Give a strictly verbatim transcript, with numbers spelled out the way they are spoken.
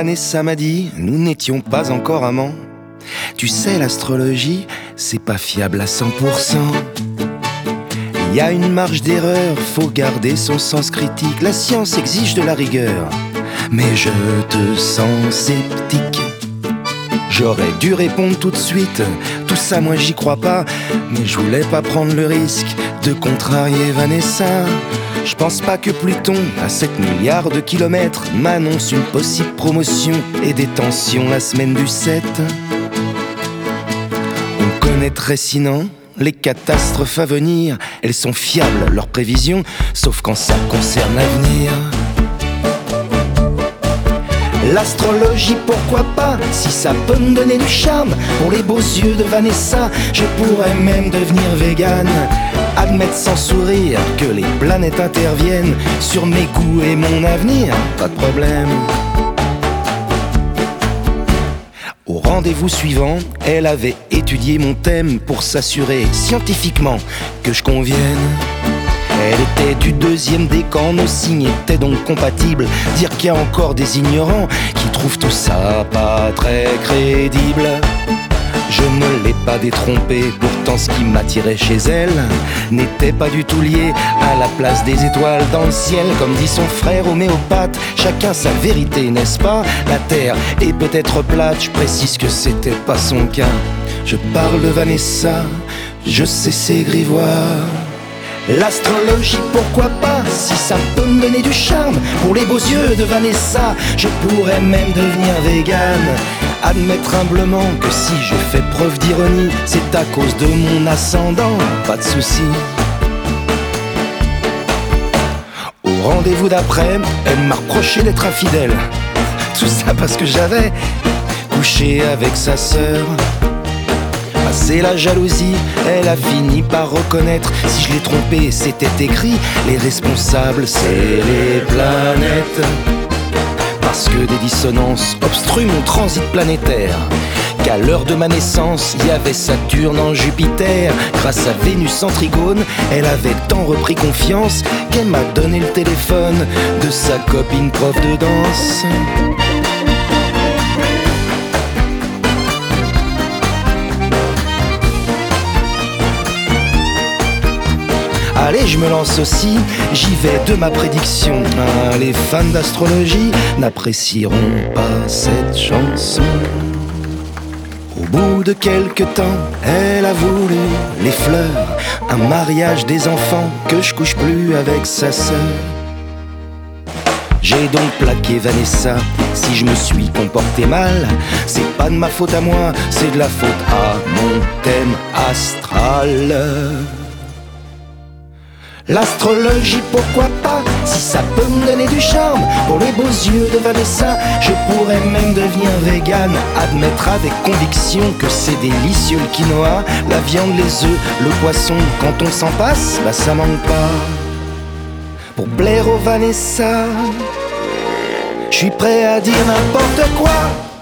Vanessa m'a dit, nous n'étions pas encore amants. Tu sais, l'astrologie, c'est pas fiable à cent pour cent. Il y a une marge d'erreur, faut garder son sens critique. La science exige de la rigueur, mais je te sens sceptique. J'aurais dû répondre tout de suite, tout ça moi j'y crois pas. Mais je voulais pas prendre le risque de contrarier Vanessa. Je pense pas que Pluton, à sept milliards de kilomètres, m'annonce une possible promotion et des tensions la semaine du sept. On connaîtrait sinon les catastrophes à venir. Elles sont fiables, leurs prévisions, sauf quand ça concerne l'avenir. L'astrologie, pourquoi pas, si ça peut me donner du charme. Pour les beaux yeux de Vanessa, je pourrais même devenir végane. Admettre sans sourire que les planètes interviennent sur mes goûts et mon avenir, pas de problème. Au rendez-vous suivant, elle avait étudié mon thème pour s'assurer scientifiquement que je convienne. Elle était du deuxième décan, nos signes étaient donc compatibles. Dire qu'il y a encore des ignorants qui trouvent tout ça pas très crédible. Je ne l'ai pas détrompée, pourtant ce qui m'attirait chez elle n'était pas du tout lié à la place des étoiles dans le ciel. Comme dit son frère homéopathe, chacun sa vérité, n'est-ce pas? La terre est peut-être plate, je précise que c'était pas son cas. Je parle de Vanessa, je sais ses grivoires. L'astrologie, pourquoi pas, si ça peut me donner du charme. Pour les beaux yeux de Vanessa, je pourrais même devenir végane. Admettre humblement que si je fais preuve d'ironie, c'est à cause de mon ascendant, pas de souci. Au rendez-vous d'après, elle m'a reproché d'être infidèle. Tout ça parce que j'avais couché avec sa sœur. C'est la jalousie, elle a fini par reconnaître. Si je l'ai trompé, c'était écrit. Les responsables, c'est les planètes. Parce que des dissonances obstruent mon transit planétaire. Qu'à l'heure de ma naissance, il y avait Saturne en Jupiter. Grâce à Vénus en Trigone, elle avait tant repris confiance qu'elle m'a donné le téléphone de sa copine prof de danse. Allez, je me lance aussi, j'y vais de ma prédiction. Ah, les fans d'astrologie n'apprécieront pas cette chanson. Au bout de quelques temps, elle a voulu les fleurs, un mariage des enfants, que je couche plus avec sa sœur. J'ai donc plaqué Vanessa, si je me suis comporté mal, c'est pas de ma faute à moi, c'est de la faute à mon thème astral. L'astrologie, pourquoi pas, si ça peut me donner du charme. Pour les beaux yeux de Vanessa, je pourrais même devenir végane. Admettre avec conviction que c'est délicieux le quinoa, la viande, les œufs, le poisson. Quand on s'en passe, bah ça manque pas. Pour plaire aux Vanessa, je suis prêt à dire n'importe quoi.